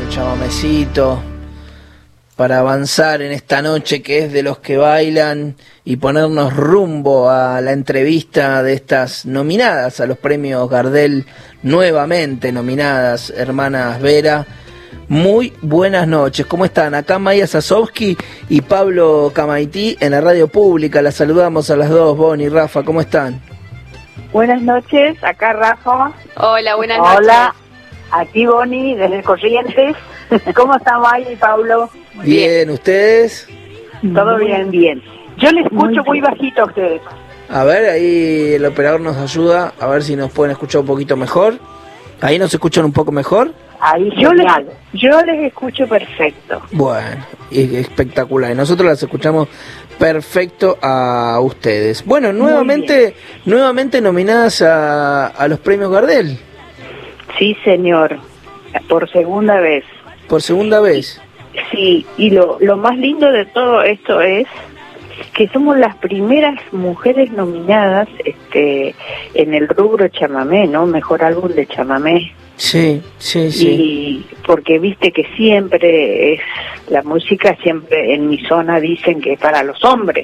chamamecito para avanzar en esta noche que es de los que bailan y ponernos rumbo a la entrevista de estas nominadas a los premios Gardel, nuevamente nominadas, hermanas Vera. Muy buenas noches, ¿cómo están? Acá Maya Sasovsky y Pablo Camaití en la radio pública. Las saludamos a las dos, Bonnie y Rafa, ¿cómo están? Buenas noches, acá Rafa. Hola, buenas noches. Hola, aquí Bonnie desde Corrientes. ¿Cómo están Maya y Pablo? Bien, ¿ustedes? Todo bien, bien. Yo les escucho muy bajito a ustedes. A ver, ahí el operador nos ayuda, a ver si nos pueden escuchar un poquito mejor. ¿Ahí nos escuchan un poco mejor? Ahí yo les escucho perfecto. Bueno, espectacular. Nosotros las escuchamos perfecto a ustedes. Bueno, nuevamente nominadas a los premios Gardel. Sí, señor, por segunda vez. ¿Por segunda vez? Sí, y lo más lindo de todo esto es que somos las primeras mujeres nominadas en el rubro chamamé, ¿no? Mejor álbum de chamamé. Sí. Y porque viste que siempre es la música, siempre en mi zona dicen que es para los hombres.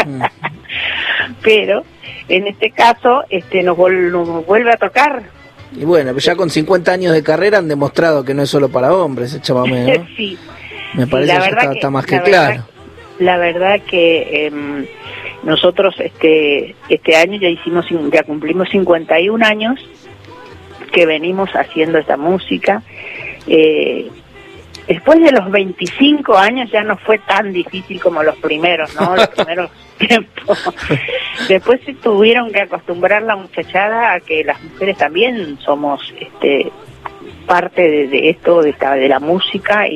Pero en este caso nos vuelve a tocar. Y bueno, pues ya con 50 años de carrera han demostrado que no es solo para hombres el chamamé, ¿no? Sí. Me parece que está más que claro. La verdad que nosotros este año ya cumplimos 51 años que venimos haciendo esta música. Después de los 25 años ya no fue tan difícil como los primeros, ¿no? Los primeros tiempos. Después se tuvieron que acostumbrar la muchachada a que las mujeres también somos parte de esto, de la música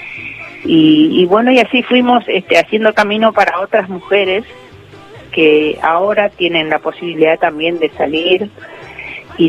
y bueno, y así fuimos haciendo camino para otras mujeres que ahora tienen la posibilidad también de salir y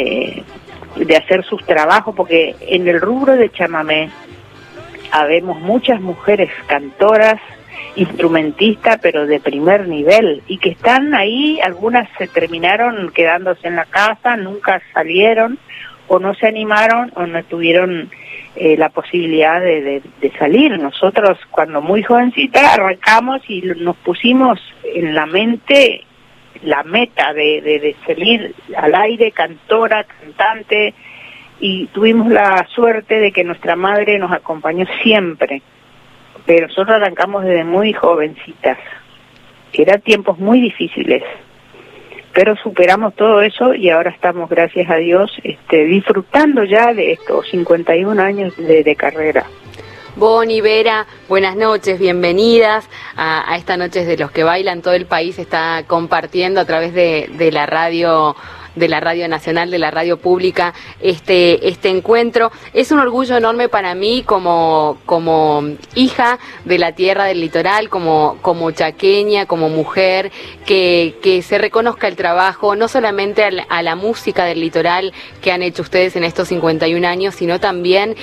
de hacer sus trabajos, porque en el rubro de chamamé habemos muchas mujeres cantoras, instrumentistas, pero de primer nivel, y que están ahí, algunas se terminaron quedándose en la casa, nunca salieron, o no se animaron, o no tuvieron la posibilidad de salir. Nosotros, cuando muy jovencita, arrancamos y nos pusimos en la mente la meta de salir al aire, cantora, cantante, y tuvimos la suerte de que nuestra madre nos acompañó siempre, pero nosotros arrancamos desde muy jovencitas, eran tiempos muy difíciles, pero superamos todo eso y ahora estamos, gracias a Dios, disfrutando ya de estos 51 años de carrera. Bonnie, Vera, buenas noches, bienvenidas a esta Noches de los que bailan. Todo el país está compartiendo a través de la radio nacional, de la radio pública, este encuentro. Es un orgullo enorme para mí como hija de la tierra del litoral, como chaqueña, como mujer, que se reconozca el trabajo, no solamente a la música del litoral que han hecho ustedes en estos 51 años, sino también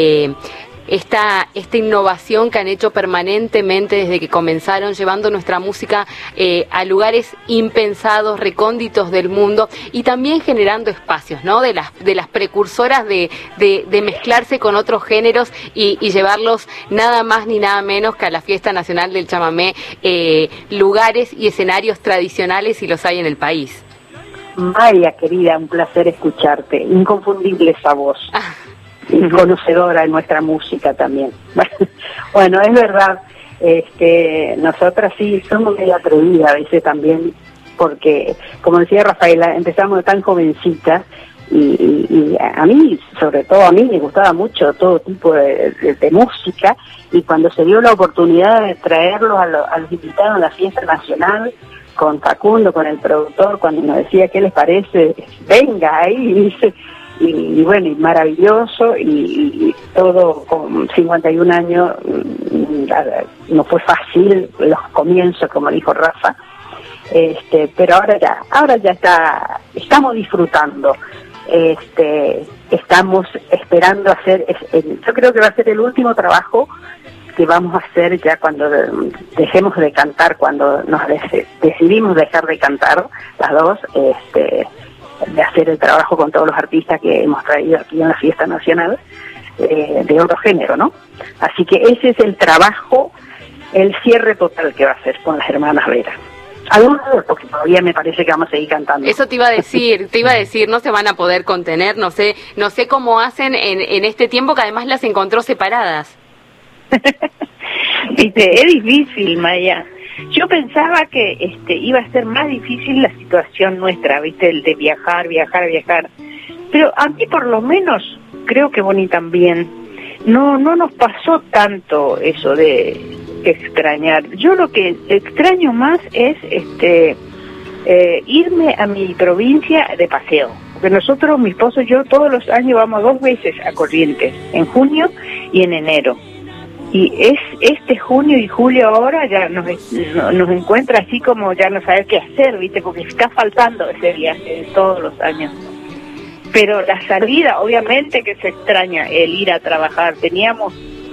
esta innovación que han hecho permanentemente desde que comenzaron, llevando nuestra música a lugares impensados, recónditos del mundo, y también generando espacios, ¿no? De las precursoras de mezclarse con otros géneros y llevarlos nada más ni nada menos que a la Fiesta Nacional del Chamamé, lugares y escenarios tradicionales, y los hay en el país. Maya, querida, un placer escucharte, inconfundible esa voz. Y conocedora de nuestra música también. Bueno, es verdad, nosotras sí somos medio atrevidas a veces también, porque, como decía Rafaela, empezamos tan jovencitas y a mí, sobre todo a mí, me gustaba mucho todo tipo de música, y cuando se dio la oportunidad de traerlos a los invitados a la Fiesta Nacional, con Facundo, con el productor, cuando nos decía qué les parece, venga ahí, dice. Y bueno, y maravilloso, y todo con 51 años, no fue fácil los comienzos, como dijo Rafa, pero ahora ya estamos disfrutando, estamos esperando hacer, yo creo que va a ser el último trabajo que vamos a hacer ya cuando dejemos de cantar, cuando nos decidimos dejar de cantar las dos, de hacer el trabajo con todos los artistas que hemos traído aquí en la Fiesta Nacional. de otro género, ¿no? Así que ese es el trabajo, el cierre total que va a hacer con las hermanas Vera. Algunos, porque todavía me parece que vamos a seguir cantando. Eso te iba a decir, no se van a poder contener, no sé cómo hacen en este tiempo que además las encontró separadas. Viste, es difícil, Maya. Yo pensaba que iba a ser más difícil la situación nuestra, viste, el de viajar. Pero a mí por lo menos, creo que Bonnie también, no nos pasó tanto eso de extrañar. Yo lo que extraño más es irme a mi provincia de paseo. Porque nosotros, mi esposo y yo, todos los años vamos 2 veces a Corrientes, en junio y en enero. Y es junio y julio ahora ya nos encuentra así como ya no saber qué hacer, ¿viste? Porque está faltando ese viaje de todos los años. Pero la salida, obviamente que se extraña el ir a trabajar. Teníamos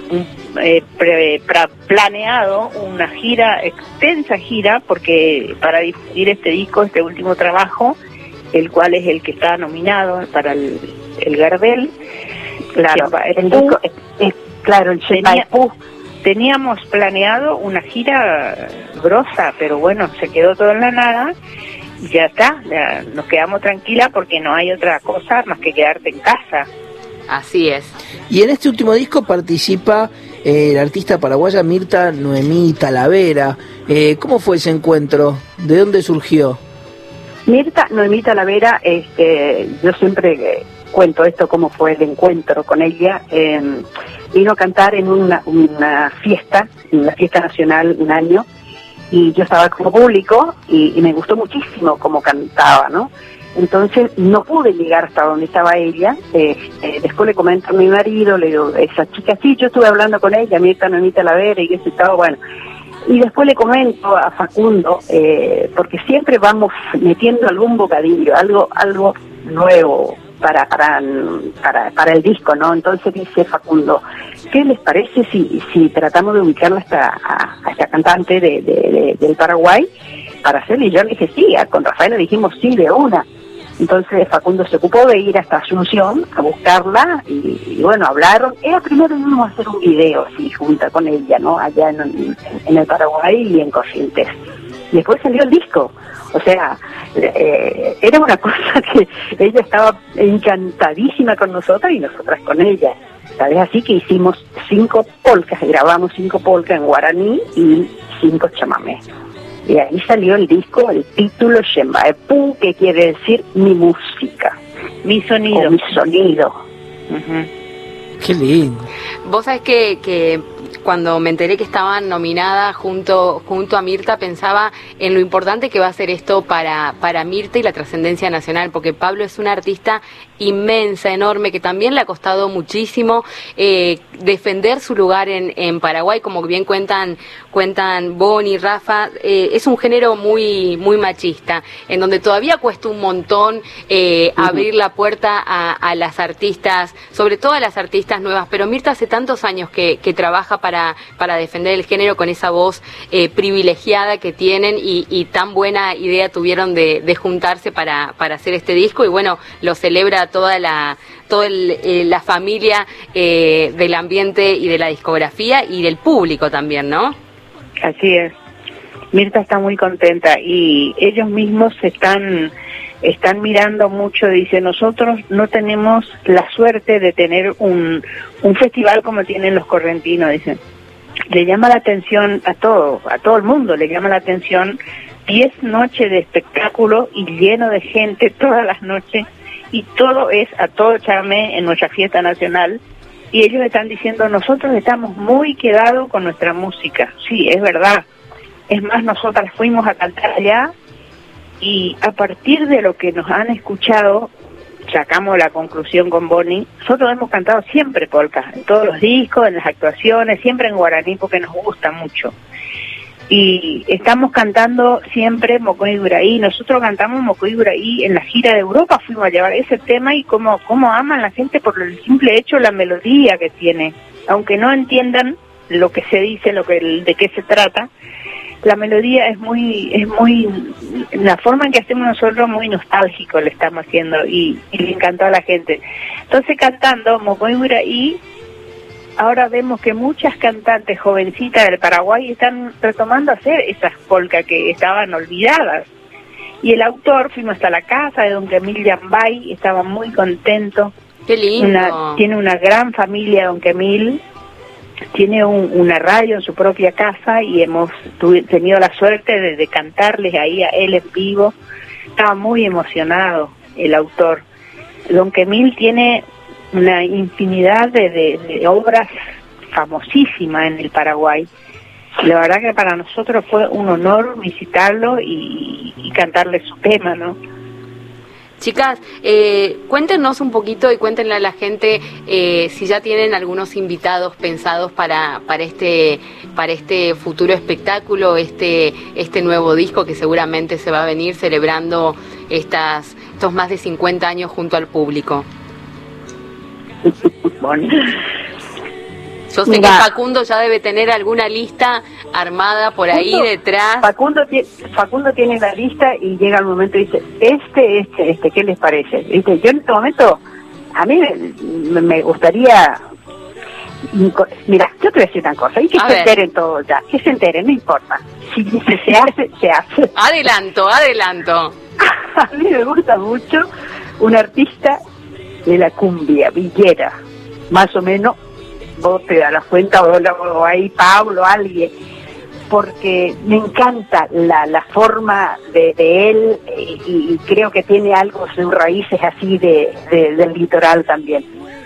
planeado una extensa gira, porque para difundir este disco, este último trabajo, el cual es el que está nominado para el Gardel. Claro, el disco... Claro, teníamos planeado una gira grosa, pero bueno, se quedó todo en la nada y ya está, ya nos quedamos tranquilas porque no hay otra cosa más que quedarte en casa. Así es. Y en este último disco participa la artista paraguaya Mirta Noemí Talavera. ¿Cómo fue ese encuentro? ¿De dónde surgió? Mirta Noemí Talavera, yo siempre cuento esto, cómo fue el encuentro con ella. Vino a cantar en una fiesta nacional un año, y yo estaba como público y me gustó muchísimo cómo cantaba, ¿no? Entonces no pude llegar hasta donde estaba ella. Después le comento a mi marido, le digo, esa chica, sí, yo estuve hablando con ella, Mirta Noemí Talavera, y eso estaba bueno. Y después le comento a Facundo, porque siempre vamos metiendo algún bocadillo, algo nuevo para el disco, ¿no? Entonces dice Facundo, ¿qué les parece si tratamos de ubicarla a esta cantante del Paraguay para hacerle? Y yo le dije sí, con Rafael le dijimos sí, de una. Entonces Facundo se ocupó de ir hasta Asunción a buscarla y bueno, hablaron. Era primero íbamos a hacer un video así junta con ella, ¿no? Allá en el Paraguay y en Corrientes. Y después salió el disco. O sea, era una cosa que ella estaba encantadísima con nosotras y nosotras con ella. ¿Sabes? Así que hicimos 5 polcas, grabamos 5 polcas en guaraní y 5 chamamés. Y ahí salió el disco, el título Xembaepú, que quiere decir mi música. Mi sonido. O mi sonido. Qué lindo. Vos sabés que cuando me enteré que estaban nominadas junto a Mirta, pensaba en lo importante que va a ser esto para Mirta y la trascendencia nacional, porque Pablo es una artista inmensa, enorme, que también le ha costado muchísimo defender su lugar en Paraguay, como bien cuentan Bonnie, Rafa. Es un género muy machista, en donde todavía cuesta un montón abrir la puerta a las artistas, sobre todo a las artistas nuevas, pero Mirta hace tantos años que trabaja para defender el género, con esa voz privilegiada que tienen, y tan buena idea tuvieron de juntarse para hacer este disco, y bueno, lo celebra toda la familia del ambiente y de la discografía y del público también, ¿no? Así es. Mirta está muy contenta y ellos mismos están mirando mucho. Dice, nosotros no tenemos la suerte de tener un festival como tienen los correntinos, dicen. Le llama la atención a todo el mundo, le llama la atención 10 noches de espectáculo y lleno de gente todas las noches, y todo es a todo chamamé en nuestra fiesta nacional. Y ellos están diciendo, nosotros estamos muy quedados con nuestra música. Sí, es verdad. Es más, nosotras fuimos a cantar allá y a partir de lo que nos han escuchado, sacamos la conclusión con Bonnie. Nosotros hemos cantado siempre polka, en todos los discos, en las actuaciones, siempre en guaraní porque nos gusta mucho. Y estamos cantando siempre Mocoy Duraí. Nosotros cantamos Mocoy Duraí en la gira de Europa, fuimos a llevar ese tema, y cómo aman la gente por el simple hecho, la melodía que tiene. Aunque no entiendan lo que se dice, de qué se trata, la melodía es muy, la forma en que hacemos nosotros, muy nostálgico le estamos haciendo, y le encantó a la gente. Entonces cantando Mocoy Duraí, ahora vemos que muchas cantantes jovencitas del Paraguay están retomando a hacer esas polcas que estaban olvidadas. Y el autor, fuimos hasta la casa de don Quemil Yambay, estaba muy contento. ¡Qué lindo! Tiene una gran familia, don Quemil, tiene una radio en su propia casa y hemos tenido la suerte de cantarles ahí a él en vivo. Estaba muy emocionado el autor. Don Quemil tiene una infinidad de obras famosísimas en el Paraguay. La verdad que para nosotros fue un honor visitarlo y cantarle su tema, ¿no? Chicas, cuéntenos un poquito y cuéntenle a la gente si ya tienen algunos invitados pensados para este futuro espectáculo, este nuevo disco que seguramente se va a venir celebrando estos más de 50 años junto al público. Bueno. Yo sé que Facundo ya debe tener alguna lista armada por ahí detrás. Facundo tiene la lista y llega el momento y dice, ¿qué les parece? ¿Viste? Yo en este momento, a mí me gustaría... Mira, yo te voy a decir una cosa, y que se enteren todos ya, que se enteren, no importa. Si se hace, se hace. Adelanto. A mí me gusta mucho un artista de la cumbia, villera, más o menos. Vos te das la cuenta, o ahí Pablo, alguien, porque me encanta la forma de él y creo que tiene algo, sus raíces así del litoral también.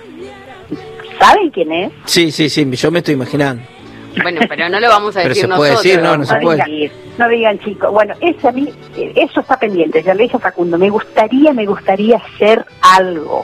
¿Saben quién es? Sí, yo me estoy imaginando. Bueno, pero no lo vamos a decir nosotros. ¿Pero se puede decir? No se puede. No digan, chicos. Bueno, a mí, eso está pendiente, ya le dije a Facundo, me gustaría hacer algo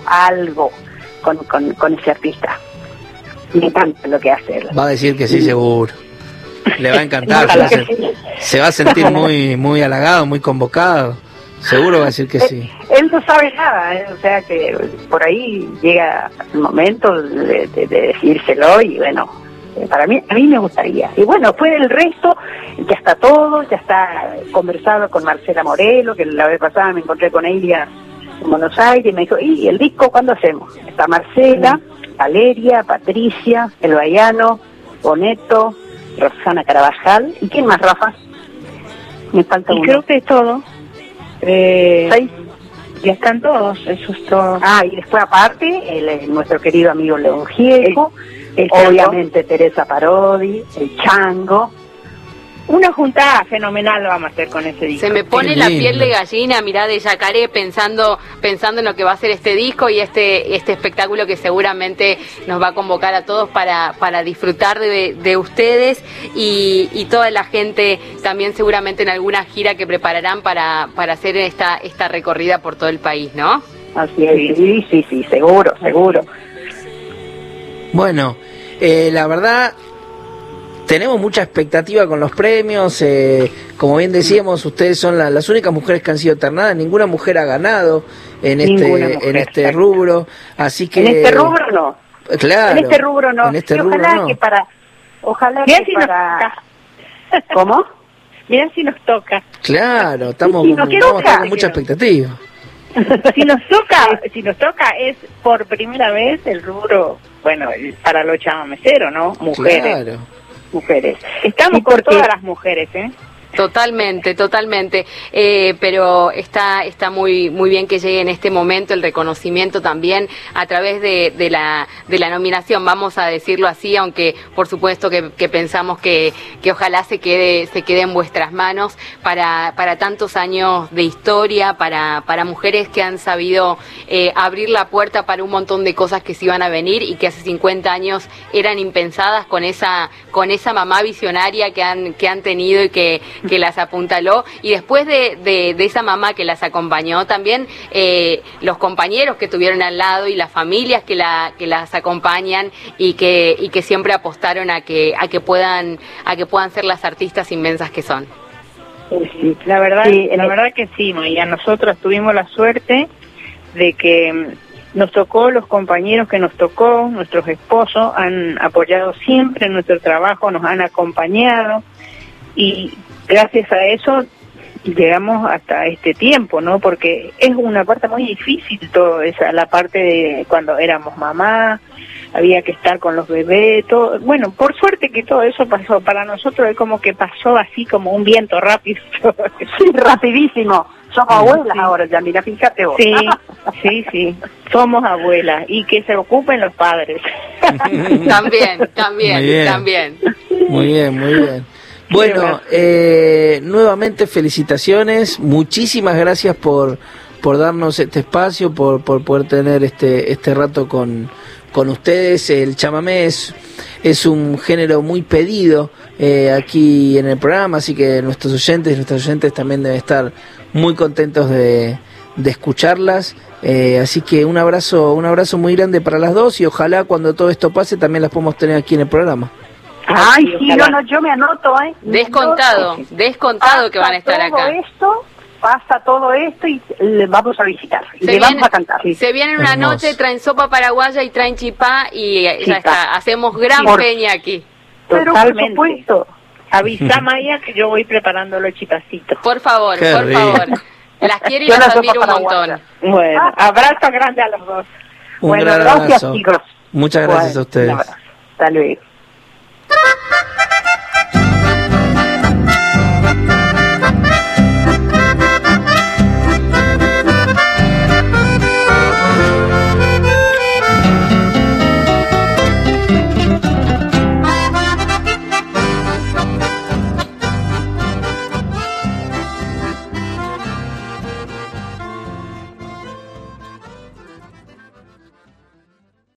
con ese artista. Me encanta lo que hace él. Va a decir que sí, seguro. Le va a encantar. Se va a sentir muy halagado, muy convocado. Seguro va a decir que sí. Él no sabe nada, o sea que por ahí llega el momento de decírselo y bueno, a mí me gustaría. Y bueno, después del resto, ya está todo, ya está conversado con Marcela Morelo, que la vez pasada me encontré con ella en Buenos Aires y me dijo, ¿y el disco cuándo hacemos? Está Marcela, Valeria, Patricia, El Baiano, Boneto, Rosana Carabajal. ¿Y quién más, Rafa? Me falta uno. Creo que es todo. 6. Ya están todos, eso es todo. Y después aparte, nuestro querido amigo León Gieco, obviamente Teresa Parodi, el Chango. Una juntada fenomenal lo vamos a hacer con ese disco. Se me pone la piel de gallina, mirá, de yacaré, pensando en lo que va a ser este disco y este espectáculo que seguramente nos va a convocar a todos para disfrutar de ustedes y toda la gente también seguramente en alguna gira que prepararán para hacer esta recorrida por todo el país, ¿no? Así es, sí, seguro. Bueno, la verdad... Tenemos mucha expectativa con los premios, como bien decíamos, ustedes son las únicas mujeres que han sido ternadas, ninguna mujer ha ganado en este rubro, así que... En este rubro no. Claro. En este rubro no. Ojalá que para... ¿Cómo? Mirá si nos toca. Claro, estamos con mucha expectativa. Si nos toca es por primera vez el rubro, bueno, para los chamameceros, ¿no? Mujeres. Claro. Mujeres. Estamos con todas las mujeres, ¿eh? Totalmente, pero está muy bien que llegue en este momento el reconocimiento también a través de la nominación, vamos a decirlo así, aunque por supuesto que pensamos que ojalá se quede en vuestras manos para tantos años de historia, para mujeres que han sabido abrir la puerta para un montón de cosas que se iban a venir y que hace 50 años eran impensadas con esa mamá visionaria que han tenido y que las apuntaló, y después de esa mamá que las acompañó también los compañeros que tuvieron al lado y las familias que las acompañan y que siempre apostaron a que puedan ser las artistas inmensas que son. Sí, la verdad que sí, Maya. Nosotros tuvimos la suerte de que nos tocó, los compañeros que nos tocó, nuestros esposos han apoyado siempre nuestro trabajo, nos han acompañado y gracias a eso llegamos hasta este tiempo, ¿no? Porque es una parte muy difícil todo esa, la parte de cuando éramos mamá, había que estar con los bebés, todo. Bueno, por suerte que todo eso pasó. Para nosotros es como que pasó así como un viento rápido. Sí, rapidísimo. Somos abuelas ahora, ya, mira, fíjate vos. Sí, somos abuelas y que se ocupen los padres. También. Muy bien. Bueno, nuevamente felicitaciones, muchísimas gracias por darnos este espacio, por poder tener este rato con ustedes. El chamamé es un género muy pedido aquí en el programa, así que nuestros oyentes y nuestras oyentes también deben estar muy contentos de escucharlas, así que un abrazo muy grande para las dos y ojalá cuando todo esto pase también las podamos tener aquí en el programa. Ay, sí, no, yo me anoto, Descontado que van a estar acá. Pasa todo esto y le vamos a visitar, y le vamos a cantar. Se viene una noche, traen sopa paraguaya y traen chipá y ya está, hacemos gran peña aquí. Pero por supuesto. Avisa, Maya, que yo voy preparando los chipacitos. Por favor. Las quiero y las admiro un montón. Bueno, abrazo grande a los dos. Un gran gracias, abrazo. chicos. Muchas gracias a ustedes. Hasta luego.